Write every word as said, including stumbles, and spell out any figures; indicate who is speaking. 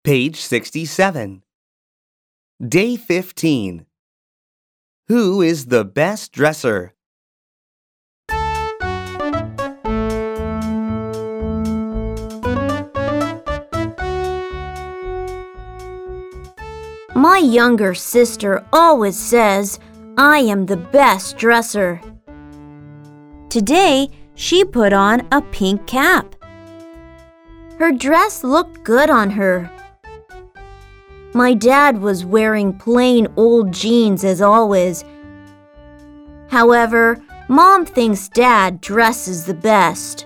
Speaker 1: Page sixty-seven. Day fifteen. Who is the best dresser?
Speaker 2: My younger sister always says I am the best dresser. Today, she put on a pink cap. Her dress looked good on her. My dad was wearing plain old jeans as always. However, Mom thinks Dad dresses the best.